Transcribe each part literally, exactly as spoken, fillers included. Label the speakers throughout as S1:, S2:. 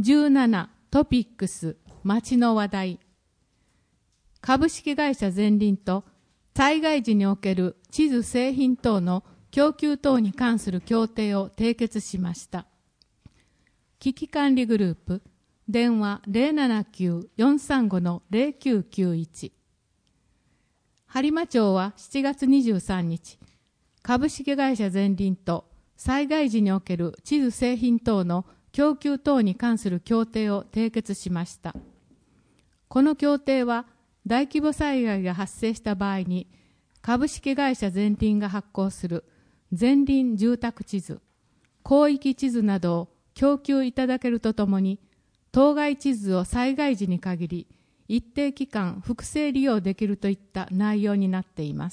S1: じゅうななトピックス町の話題。株式会社ゼンリンと災害時における地図製品等の供給等に関する協定を締結しました。危機管理グループ電話 ゼロななきゅう よんさんご ゼロきゅうきゅういち。播磨町はしちがつにじゅうさんにち、株式会社ゼンリンと災害時における地図製品等の供給等に関する協定を締結しました。この協定は大規模災害が発生した場合に株式会社ゼンリンが発行するゼンリン住宅地図、広域地図などを供給いただけるとともに、当該地図を災害時に限り一定期間複製利用できるといった内容になっています。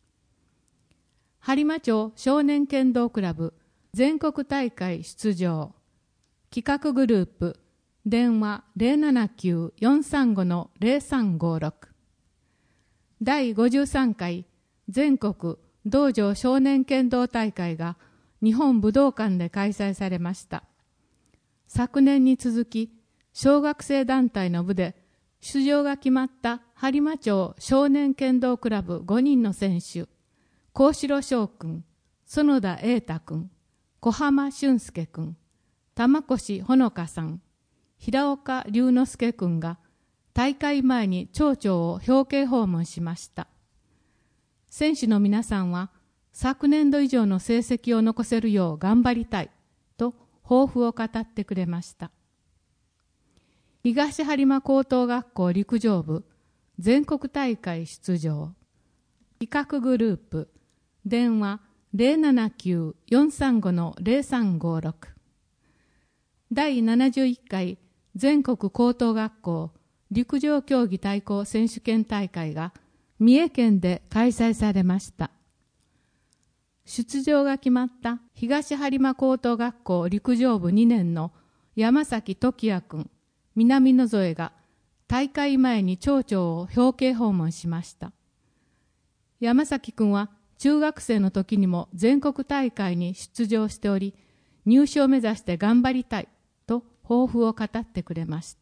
S1: 播磨町少年剣道クラブ全国大会出場企画グループ電話 ゼロななきゅう よんさんご ゼロさんごろく。だいごじゅうさんかい全国道場少年剣道大会が日本武道館で開催されました。昨年に続き小学生団体の部で出場が決まった播磨町少年剣道クラブごにんの選手、幸四郎翔君、園田瑛太君、小浜俊介君、玉越ほのかさん、平岡龍之介君が大会前に町長を表敬訪問しました。選手の皆さんは昨年度以上の成績を残せるよう頑張りたいと抱負を語ってくれました。東播磨高等学校陸上部全国大会出場企画グループ電話 ゼロななきゅう よんさんご ゼロさんごろく。だいななじゅういっかい全国高等学校陸上競技対抗選手権大会が三重県で開催されました。出場が決まった東播磨高等学校陸上部にねんの山崎時也君、南野添が大会前に町長を表敬訪問しました。山崎君は中学生の時にも全国大会に出場しており、入賞を目指して頑張りたいと抱負を語ってくれました。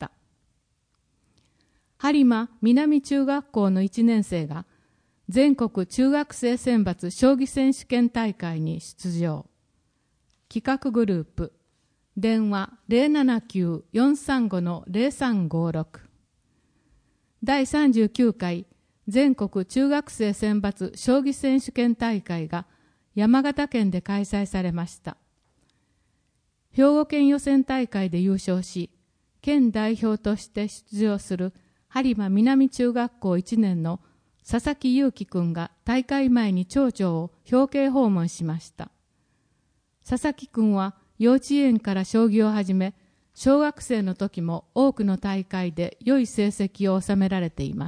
S1: 播磨南中学校のいちねん生が全国中学生選抜将棋選手権大会に出場企画グループ電話 ゼロななきゅう よんさんご ゼロさんごろく。だいさんじゅうきゅうかい全国中学生選抜将棋選手権大会が山形県で開催されました。兵庫県予選大会で優勝し、県代表として出場する播磨南中学校いちねんの佐々木祐樹君が大会前に町長を表敬訪問しました。佐々木君は幼稚園から将棋を始め、小学生の時も多くの大会で良い成績を収められています。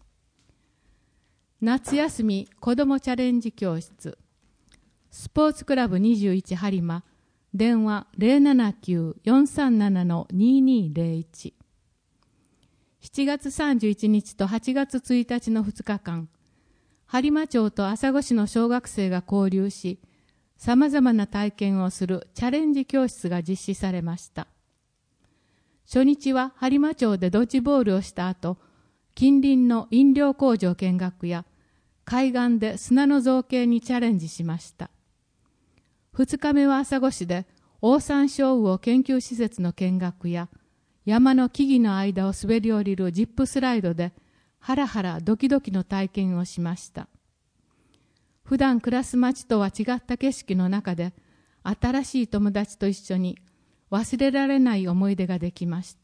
S1: 夏休み子どもチャレンジ教室スポーツクラブにじゅういち播磨電話 ゼロななきゅう よんさんなな ににゼロいち。しちがつさんじゅういちにちとはちがつついたちのふつかかん、播磨町と朝来市の小学生が交流し、さまざまな体験をするチャレンジ教室が実施されました。初日は播磨町でドッジボールをした後、近隣の飲料工場見学や海岸で砂の造形にチャレンジしました。二日目は朝来市でオオサンショウウオ研究施設の見学や山の木々の間を滑り降りるジップスライドでハラハラドキドキの体験をしました。普段暮らす町とは違った景色の中で新しい友達と一緒に忘れられない思い出ができました。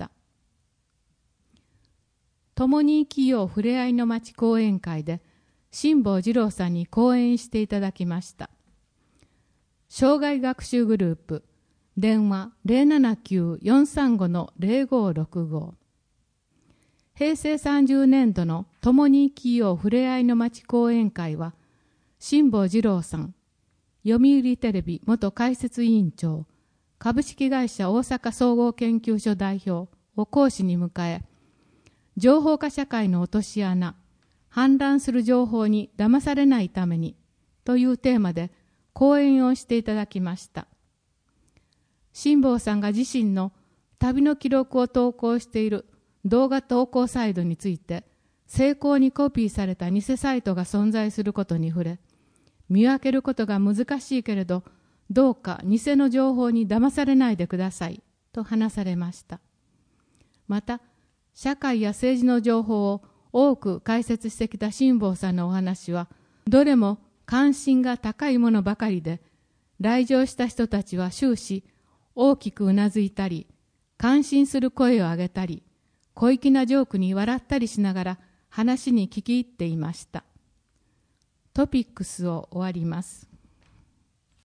S1: 共に生きようふれあいの町講演会で辛坊治郎さんに講演していただきました。障害学習グループ電話 ゼロななきゅう よんさんご ゼロごろくご。平成さんじゅうねんどの共に生きようふれあいの町講演会は辛坊治郎さん、読売テレビ元解説委員長、株式会社大阪総合研究所代表を講師に迎え、情報化社会の落とし穴、氾濫する情報に騙されないためにというテーマで講演をしていただきました。辛坊さんが自身の旅の記録を投稿している動画投稿サイトについて、精巧にコピーされた偽サイトが存在することに触れ、見分けることが難しいけれど、どうか偽の情報に騙されないでくださいと話されました。また、社会や政治の情報を多く解説してきた辛坊さんのお話は、どれも関心が高いものばかりで、来場した人たちは終始大きくうなずいたり、感心する声を上げたり、小粋なジョークに笑ったりしながら話に聞き入っていました。トピックスを終わります。